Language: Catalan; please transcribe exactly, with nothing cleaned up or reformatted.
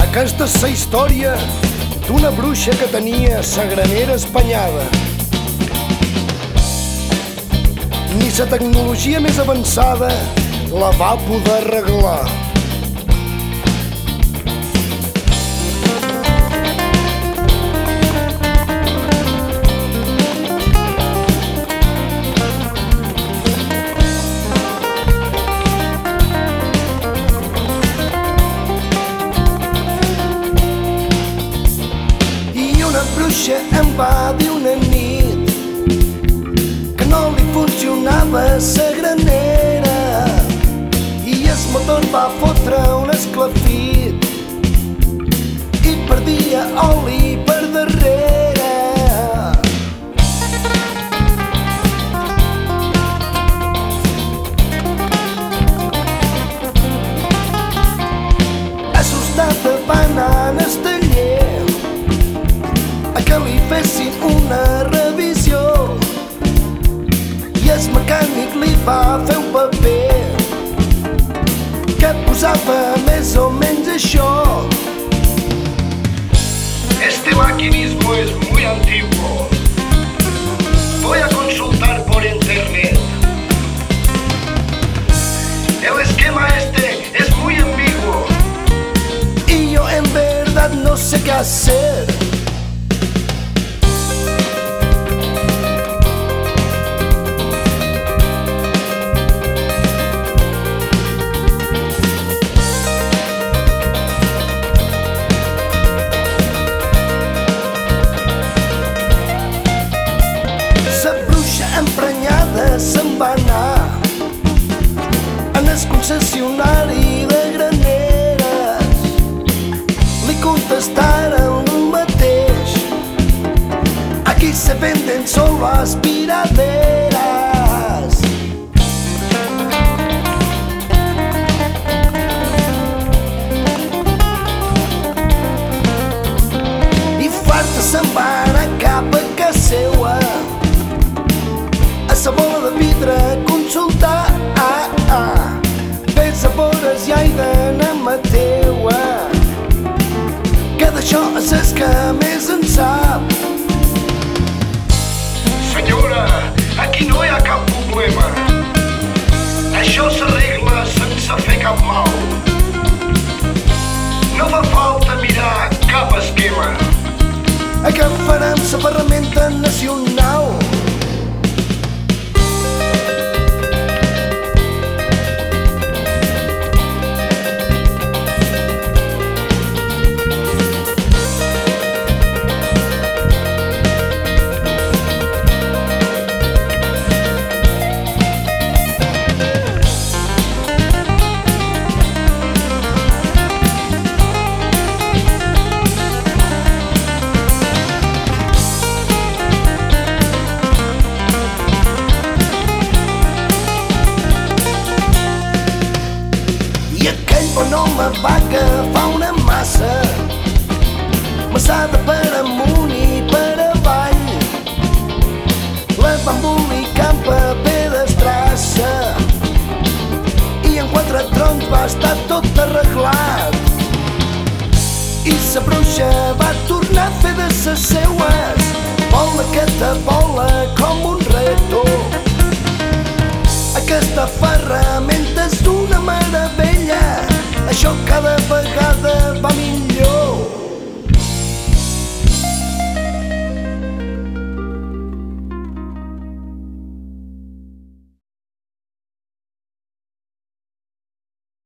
Aquesta és la història d'una bruixa que tenia sa granera espanyada. Ni la tecnologia més avançada la va poder arreglar. Em va dir una nit que no li funcionava sa granera i el motor va fotre un esclafit i perdia oli per darrere. Assustada va anar al taller que li fessin una revisió i el mecànic li va fer un paper que posava més o menys això: este maquinismo es muy antiguo. Voy a consultar por internet. El esquema este es muy ambiguo. Y yo en verdad no sé qué hacer. Emprenyada se'n va anar en el concessionari de graneres. Li contestaren el mateix: aquí se venden solo aspiraderas. I farta se'n va anar cap a casa seua a sa bola de vidre a consultar. Ah, ah. Ves a veure si hi ha d'anar Mateua, que d'això és el que més en sap. Senyora, aquí no hi ha cap problema. Això s'arregla sense fer cap mal. No fa falta mirar cap esquema. Agafarem la ferramenta nacional. I aquell bon home va agafar una massa massada per amunt i per avall, la va embolicar en paper d'estrassa i en quatre troncs va estar tot arreglat. I sa bruixa va tornar a fer de ses seues, vola que te vola com un retor. Aquesta ferramenta és una meravella, això cada